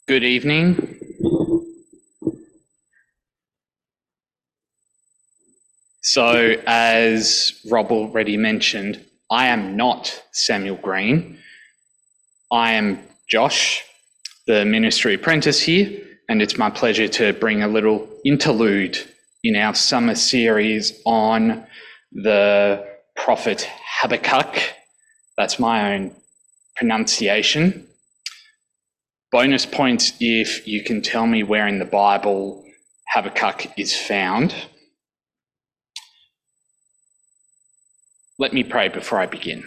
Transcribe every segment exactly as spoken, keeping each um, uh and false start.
Good evening. So, as Rob already mentioned, I am not Samuel Green. I am Josh, the ministry apprentice here, and it's my pleasure to bring a little interlude in our summer series on the prophet Habakkuk. That's my own pronunciation. Bonus points if you can tell me where in the Bible Habakkuk is found. Let me pray before I begin.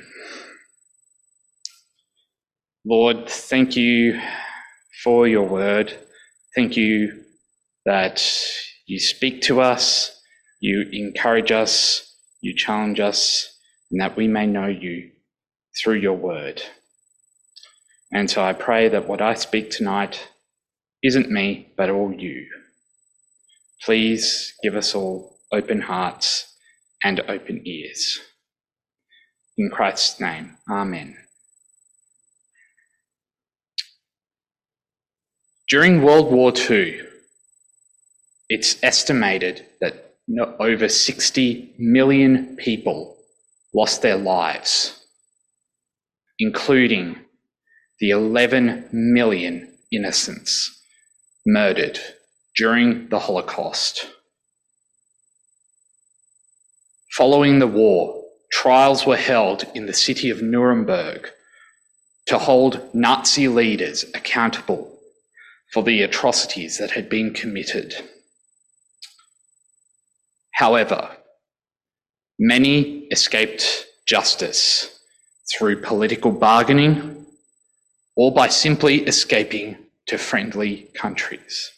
Lord, thank you for your word. Thank you that you speak to us, you encourage us, you challenge us, and that we may know you through your word. And so I pray that what I speak tonight isn't me, but all you. Please give us all open hearts and open ears. In Christ's name, amen. During World War Two, it's estimated that over sixty million people lost their lives, including the eleven million innocents murdered during the Holocaust. Following the war, trials were held in the city of Nuremberg to hold Nazi leaders accountable for the atrocities that had been committed. However, many escaped justice through political bargaining or by simply escaping to friendly countries.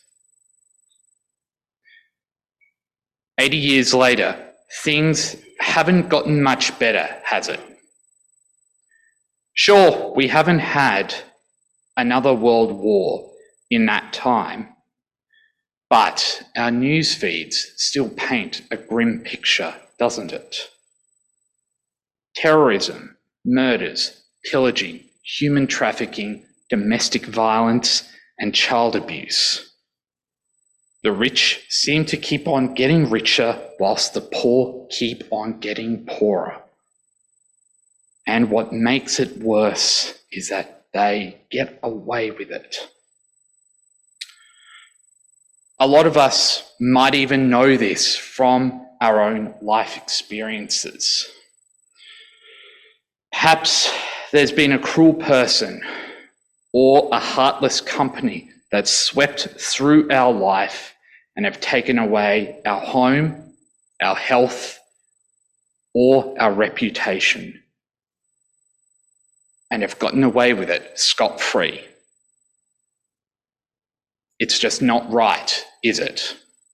eighty years later, things haven't gotten much better, has it? Sure, we haven't had another world war in that time, but our news feeds still paint a grim picture, doesn't it? Terrorism, murders, pillaging, human trafficking, domestic violence, and child abuse. The rich seem to keep on getting richer whilst the poor keep on getting poorer. And what makes it worse is that they get away with it. A lot of us might even know this from our own life experiences. Perhaps there's been a cruel person or a heartless company that's swept through our life and have taken away our home, our health, or our reputation, and have gotten away with it scot-free. It's just not right, is it?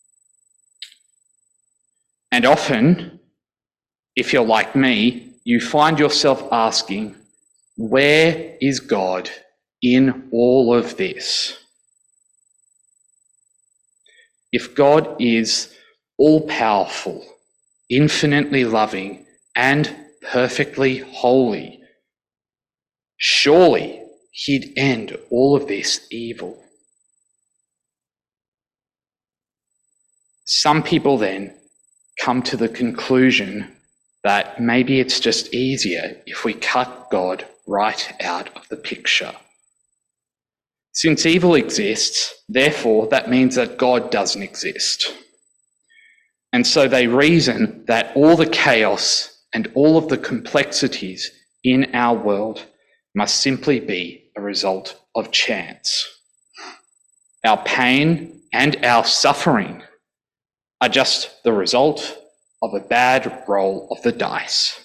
And often, if you're like me, you find yourself asking, where is God in all of this? If God is all-powerful, infinitely loving, and perfectly holy, surely he'd end all of this evil. Some people then come to the conclusion that maybe it's just easier if we cut God right out of the picture. Since evil exists, therefore, that means that God doesn't exist. And so they reason that all the chaos and all of the complexities in our world must simply be a result of chance. Our pain and our suffering are just the result of a bad roll of the dice.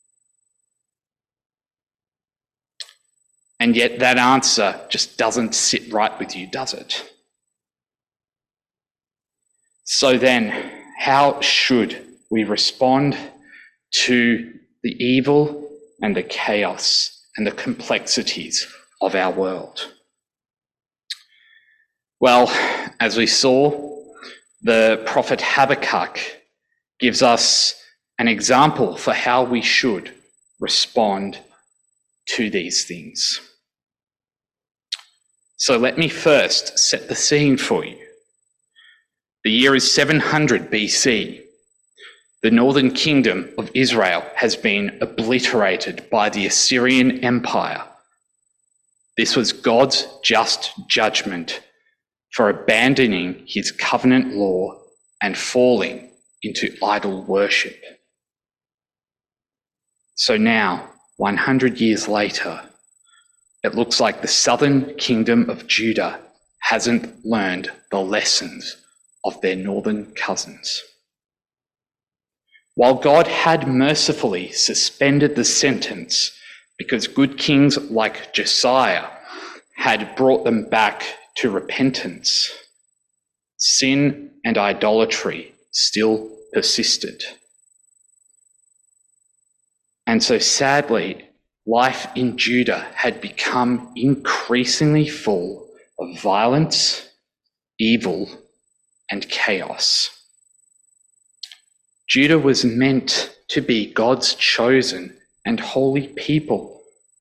And yet that answer just doesn't sit right with you, does it? So then, how should we respond to the evil and the chaos and the complexities of our world? Well, as we saw, the prophet Habakkuk gives us an example for how we should respond to these things. So let me first set the scene for you. The year is seven hundred B C. The northern kingdom of Israel has been obliterated by the Assyrian Empire. This was God's just judgment for abandoning his covenant law and falling into idol worship. So now, one hundred years later, it looks like the southern kingdom of Judah hasn't learned the lessons of their northern cousins. While God had mercifully suspended the sentence because good kings like Josiah had brought them back to repentance, sin and idolatry still persisted. And so sadly, life in Judah had become increasingly full of violence, evil, and chaos. Judah was meant to be God's chosen and holy people,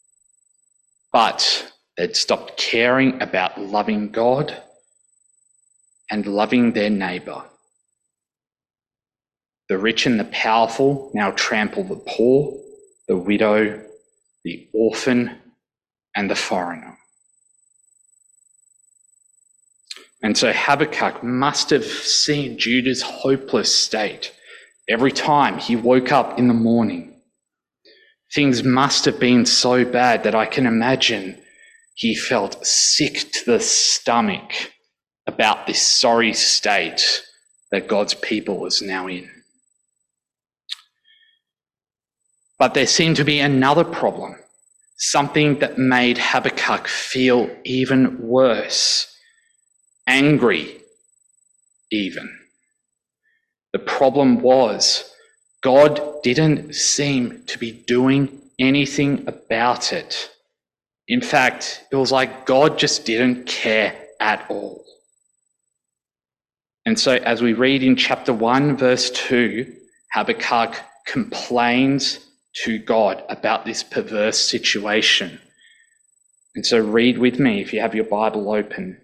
but they'd stopped caring about loving God and loving their neighbour. The rich and the powerful now trample the poor, the widow, the orphan, and the foreigner. And so Habakkuk must have seen Judah's hopeless state every time he woke up in the morning. Things must have been so bad that I can imagine he felt sick to the stomach about this sorry state that God's people was now in. But there seemed to be another problem, something that made Habakkuk feel even worse, angry even. The problem was God didn't seem to be doing anything about it. In fact, it was like God just didn't care at all. And so as we read in chapter one, verse two, Habakkuk complains to God about this perverse situation. And so read with me if you have your Bible open.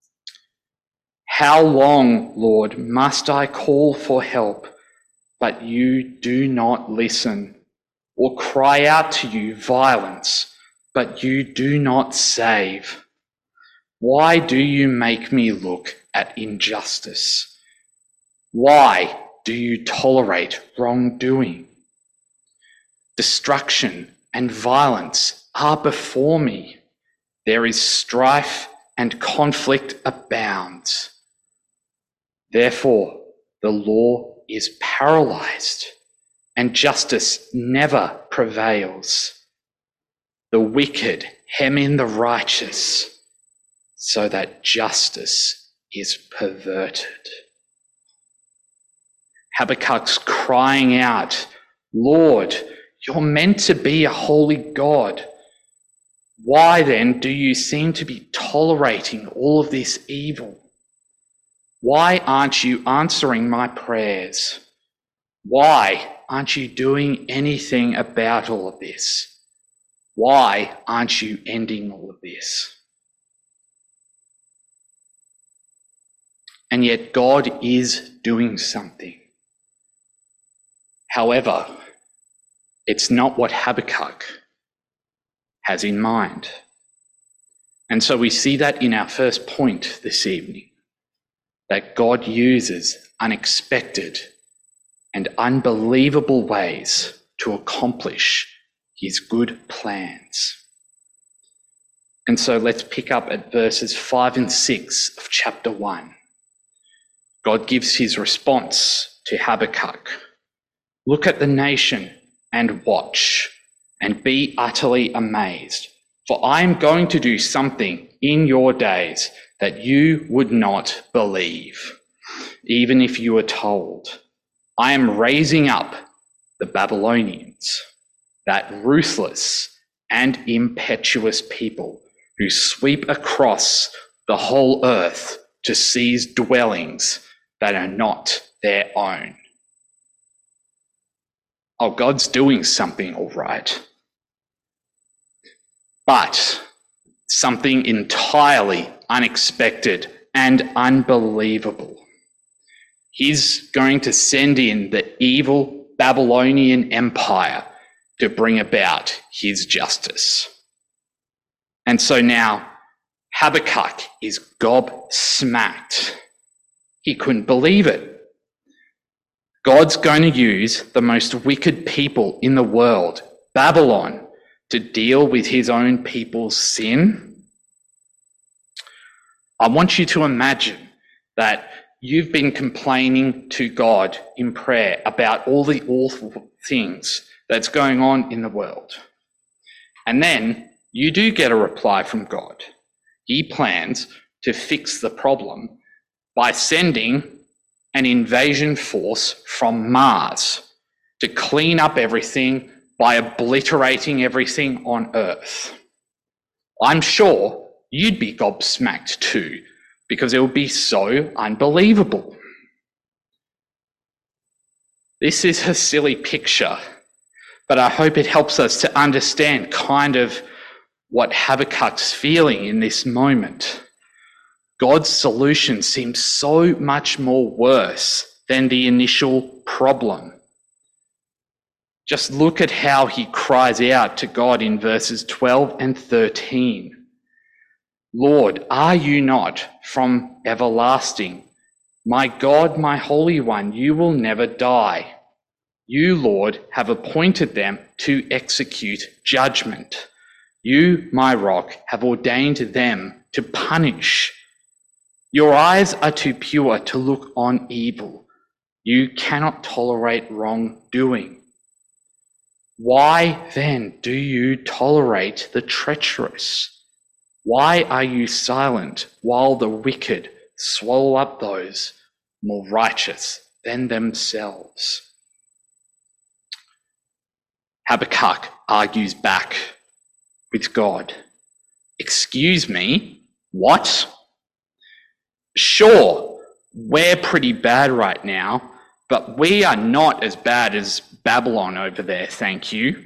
How long, Lord, must I call for help, but you do not listen, or cry out to you violence, but you do not save? Why do you make me look at injustice? Why do you tolerate wrongdoing? Destruction and violence are before me. There is strife and conflict abounds. Therefore, the law is paralyzed and justice never prevails. The wicked hem in the righteous so that justice is perverted. Habakkuk's crying out, Lord, you're meant to be a holy God. Why then do you seem to be tolerating all of this evil? Why aren't you answering my prayers? Why aren't you doing anything about all of this? Why aren't you ending all of this? And yet God is doing something. However, it's not what Habakkuk has in mind. And so we see that in our first point this evening, that God uses unexpected and unbelievable ways to accomplish his good plans. And so let's pick up at verses five and six of chapter one. God gives his response to Habakkuk. Look at the nation and watch, and be utterly amazed, for I am going to do something in your days that you would not believe, even if you were told. I am raising up the Babylonians, that ruthless and impetuous people who sweep across the whole earth to seize dwellings that are not their own. Oh, God's doing something all right. But something entirely unexpected and unbelievable. He's going to send in the evil Babylonian Empire to bring about his justice. And so now Habakkuk is gobsmacked. He couldn't believe it. God's going to use the most wicked people in the world, Babylon, to deal with his own people's sin. I want you to imagine that you've been complaining to God in prayer about all the awful things that's going on in the world. And then you do get a reply from God. He plans to fix the problem by sending an invasion force from Mars to clean up everything by obliterating everything on Earth. I'm sure you'd be gobsmacked too, because it would be so unbelievable. This is a silly picture, but I hope it helps us to understand kind of what Habakkuk's feeling in this moment. God's solution seems so much more worse than the initial problem. Just look at how he cries out to God in verses twelve and thirteen. Lord, are you not from everlasting? My God, my Holy One, you will never die. You, Lord, have appointed them to execute judgment. You, my rock, have ordained them to punish. Your eyes are too pure to look on evil. You cannot tolerate wrongdoing. Why then do you tolerate the treacherous? Why are you silent while the wicked swallow up those more righteous than themselves? Habakkuk argues back with God. Excuse me, what? Sure, we're pretty bad right now, but we are not as bad as Babylon over there, thank you.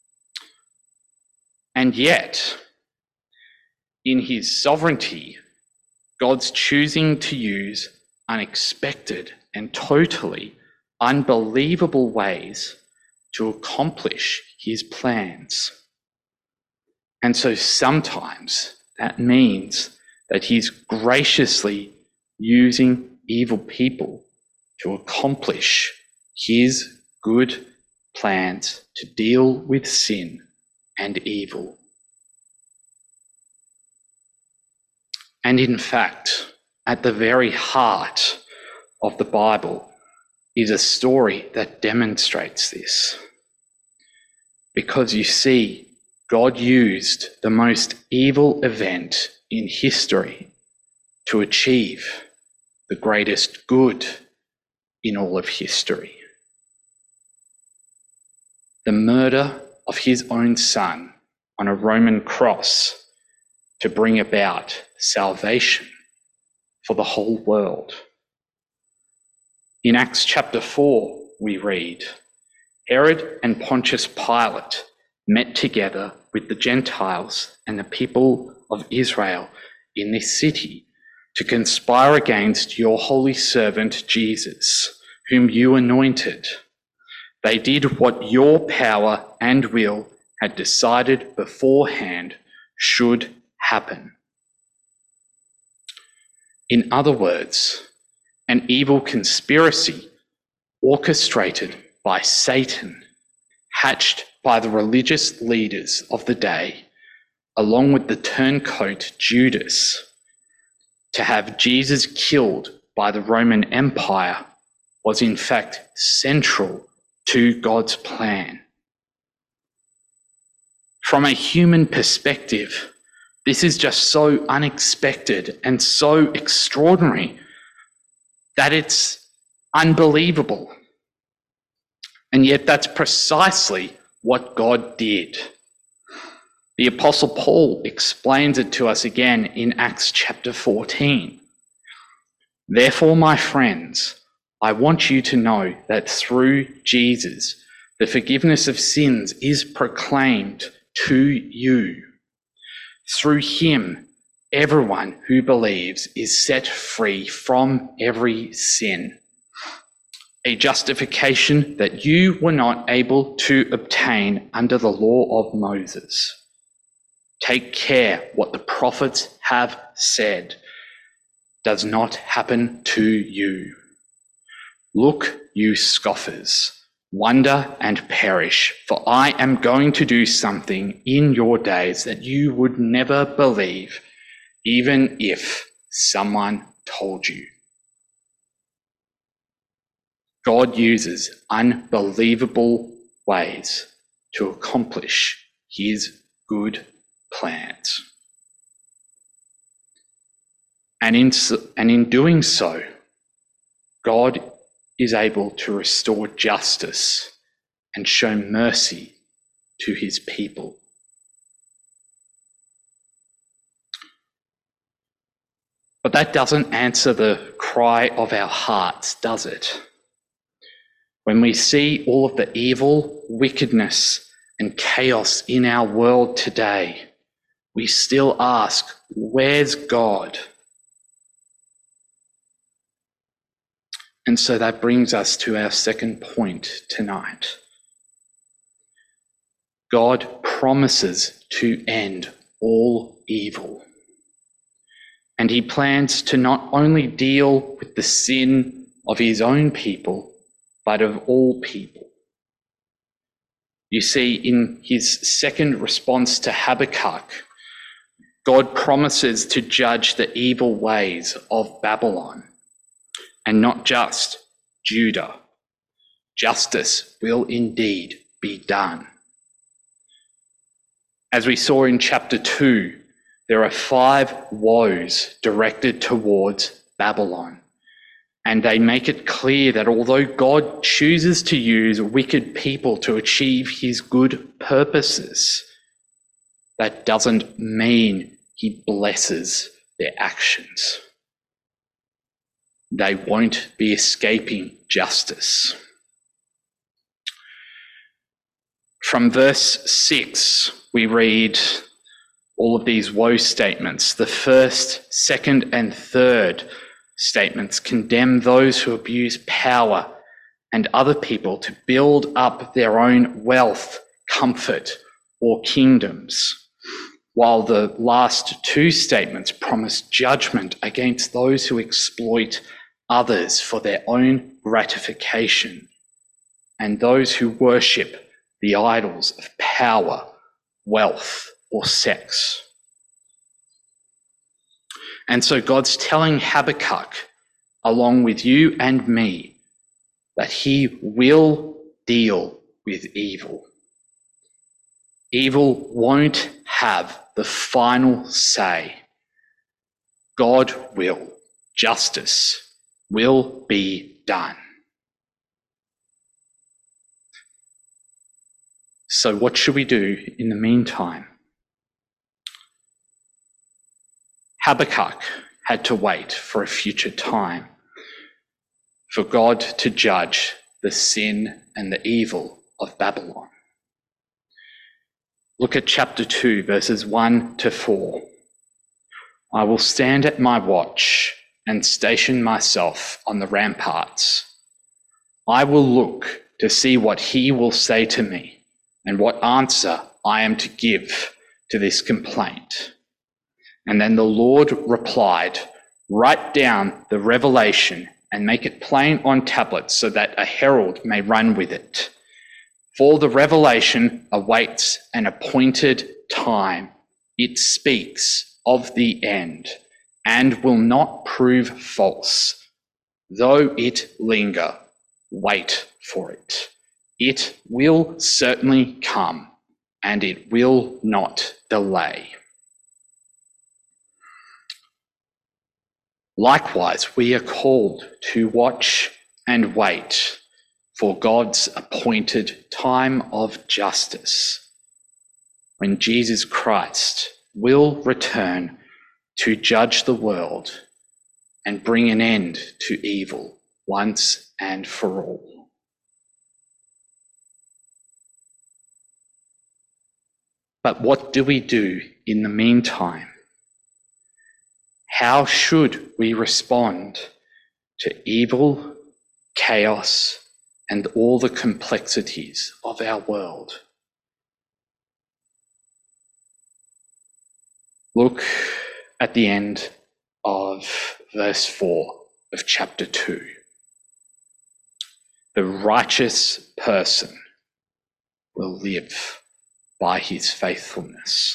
And yet, in his sovereignty, God's choosing to use unexpected and totally unbelievable ways to accomplish his plans. And so sometimes that means that he's graciously using evil people to accomplish his good plans to deal with sin and evil. And in fact, at the very heart of the Bible is a story that demonstrates this. Because you see, God used the most evil event in history to achieve the greatest good in all of history. The murder of his own son on a Roman cross to bring about salvation for the whole world. In Acts chapter four, we read, Herod and Pontius Pilate met together with the Gentiles and the people of Israel in this city to conspire against your holy servant Jesus, whom you anointed. They did what your power and will had decided beforehand should happen. In other words, an evil conspiracy orchestrated by Satan, hatched by the religious leaders of the day, along with the turncoat Judas, to have Jesus killed by the Roman Empire was in fact central to God's plan. From a human perspective, this is just so unexpected and so extraordinary that it's unbelievable. And yet that's precisely what God did. The Apostle Paul explains it to us again in Acts chapter fourteen. Therefore, my friends, I want you to know that through Jesus, the forgiveness of sins is proclaimed to you. Through him, everyone who believes is set free from every sin. A justification that you were not able to obtain under the law of Moses. Take care what the prophets have said does not happen to you. Look, you scoffers, wonder and perish, for I am going to do something in your days that you would never believe, even if someone told you. God uses unbelievable ways to accomplish his good plans. And in, and in doing so, God is able to restore justice and show mercy to his people. But that doesn't answer the cry of our hearts, does it? When we see all of the evil, wickedness, and chaos in our world today, we still ask, where's God? And so that brings us to our second point tonight. God promises to end all evil. And he plans to not only deal with the sin of his own people, but of all people. You see, in his second response to Habakkuk, God promises to judge the evil ways of Babylon, and not just Judah. Justice will indeed be done. As we saw in chapter two, there are five woes directed towards Babylon. And they make it clear that although God chooses to use wicked people to achieve his good purposes, that doesn't mean he blesses their actions. They won't be escaping justice. From verse six, we read all of these woe statements. The first, second, and third statements condemn those who abuse power and other people to build up their own wealth, comfort, or kingdoms, while the last two statements promise judgment against those who exploit others for their own gratification and those who worship the idols of power, wealth, or sex. And so God's telling Habakkuk, along with you and me, that he will deal with evil. Evil won't have the final say. God will. Justice will be done. So what should we do in the meantime? Habakkuk had to wait for a future time for God to judge the sin and the evil of Babylon. Look at chapter two, verses one to four. I will stand at my watch and station myself on the ramparts. I will look to see what he will say to me and what answer I am to give to this complaint. And then the Lord replied, write down the revelation and make it plain on tablets so that a herald may run with it. For the revelation awaits an appointed time. It speaks of the end and will not prove false. Though it linger, wait for it. It will certainly come and it will not delay. Likewise, we are called to watch and wait for God's appointed time of justice, when Jesus Christ will return to judge the world and bring an end to evil once and for all. But what do we do in the meantime? How should we respond to evil, chaos, and all the complexities of our world? Look at the end of verse four of chapter two. The righteous person will live by his faithfulness.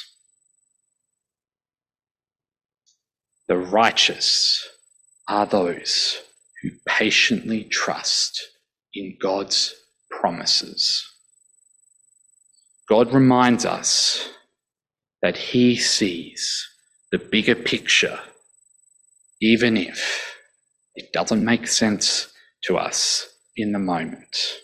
The righteous are those who patiently trust in God's promises. God reminds us that he sees the bigger picture, even if it doesn't make sense to us in the moment.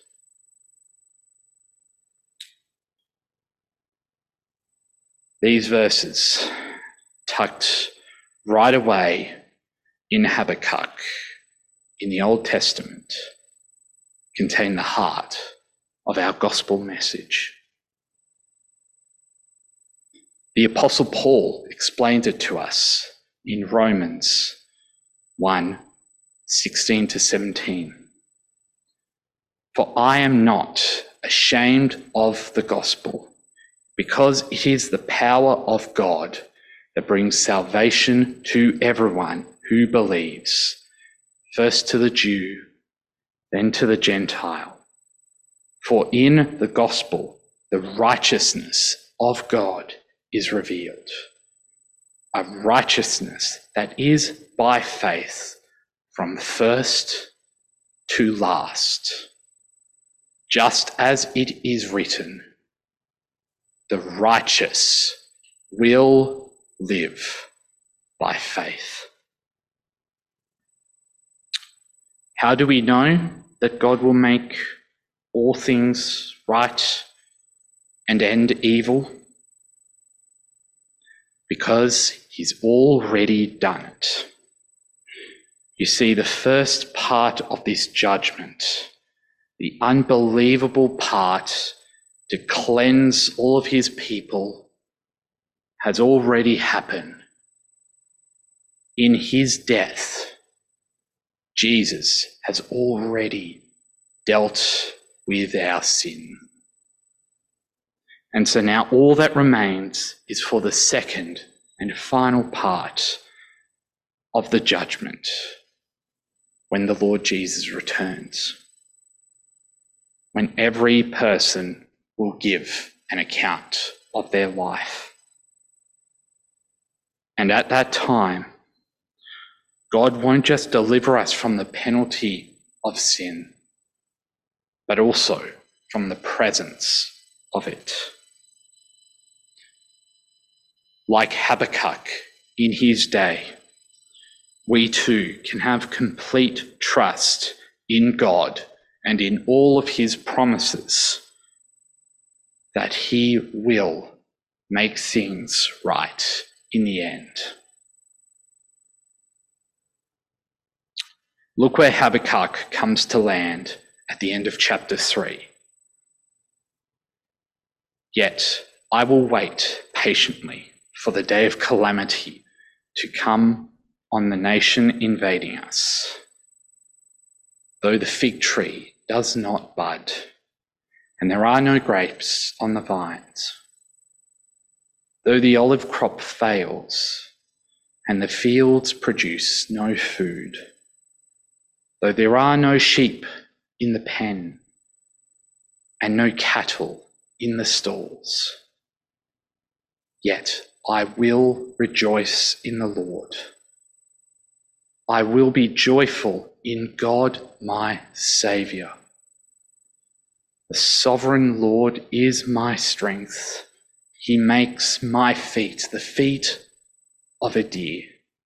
These verses, tucked right away in Habakkuk in the Old Testament, contain the heart of our gospel message. The Apostle Paul explains it to us in Romans one, sixteen to seventeen. For I am not ashamed of the gospel, because it is the power of God that brings salvation to everyone who believes, first to the Jew, then to the Gentile. For in the gospel, the righteousness of God is revealed, a righteousness that is by faith from first to last. Just as it is written, the righteous will live by faith. How do we know that God will make all things right and end evil? Because he's already done it. You see, the first part of this judgment, the unbelievable part to cleanse all of his people, has already happened. In his death, Jesus has already dealt with our sin. And so now all that remains is for the second and final part of the judgment, when the Lord Jesus returns, when every person will give an account of their life. And at that time, God won't just deliver us from the penalty of sin, but also from the presence of it. Like Habakkuk in his day, we too can have complete trust in God and in all of his promises that he will make things right in the end. Look where Habakkuk comes to land at the end of chapter three. Yet I will wait patiently for the day of calamity to come on the nation invading us. Though the fig tree does not bud, and there are no grapes on the vines, though the olive crop fails, and the fields produce no food, though there are no sheep in the pen, and no cattle in the stalls, yet I will rejoice in the Lord. I will be joyful in God my Saviour. The sovereign Lord is my strength. He makes my feet the feet of a deer.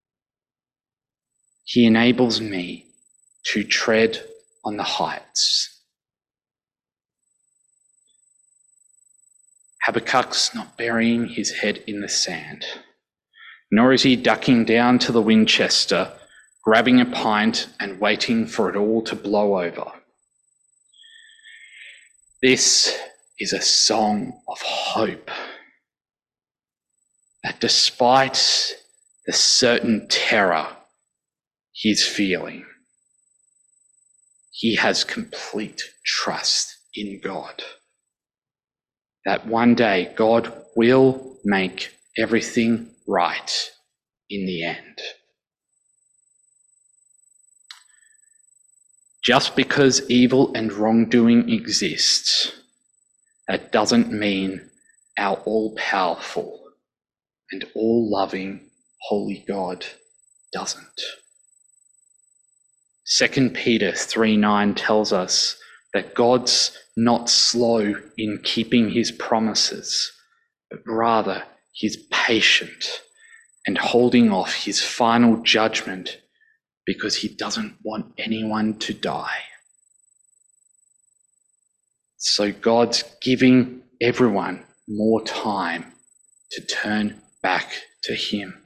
He enables me to tread on the heights. Habakkuk's not burying his head in the sand, nor is he ducking down to the Winchester, grabbing a pint and waiting for it all to blow over. This is a song of hope that despite the certain terror he's feeling, he has complete trust in God. That one day God will make everything right in the end. Just because evil and wrongdoing exists, that doesn't mean our all-powerful and all-loving holy God doesn't. Second Peter three nine tells us that God's not slow in keeping his promises, but rather he's patient and holding off his final judgment because he doesn't want anyone to die. So God's giving everyone more time to turn back to him.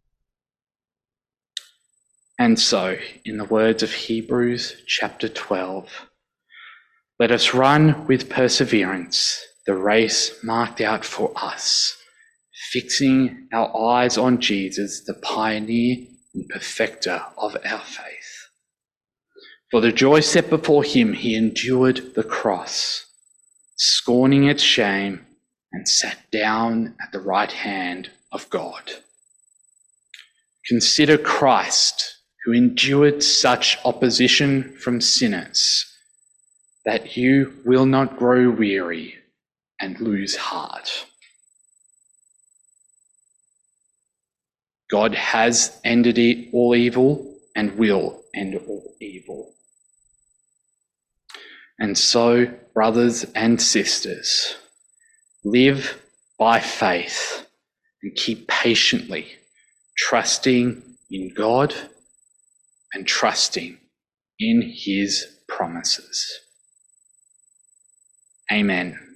And so, in the words of Hebrews chapter twelve, let us run with perseverance the race marked out for us, fixing our eyes on Jesus, the pioneer and perfecter of our faith. For the joy set before him, he endured the cross, scorning its shame, and sat down at the right hand of God. Consider Christ, who endured such opposition from sinners, that you will not grow weary and lose heart. God has ended all evil and will end all evil. And so, brothers and sisters, live by faith and keep patiently trusting in God and trusting in his promises. Amen.